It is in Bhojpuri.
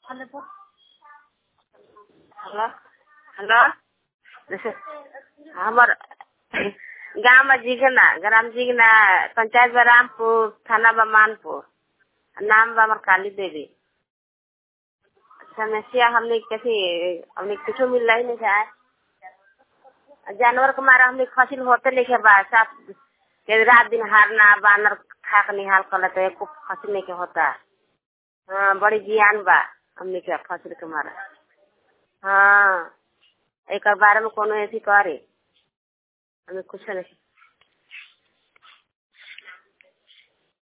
हेलो हेलो हमार गाँव में जिगना ग्राम जिगना पंचायत बरामपुर थाना बमानपुर नाम बा हमार काली देवी। समस्या हमने कैसे हमने कुछ मिल रही नहीं है। जानवर के मारा हमने फसल होते लेके बा सब के रात दिन हारना बानर खाक निहाल कर तो एक फसल लेके होता। हाँ बड़ी जियान बा हमने क्या फसल के मारा। हाँ एक बारे में कोनो ऐसी करे हमें कुछ नहीं।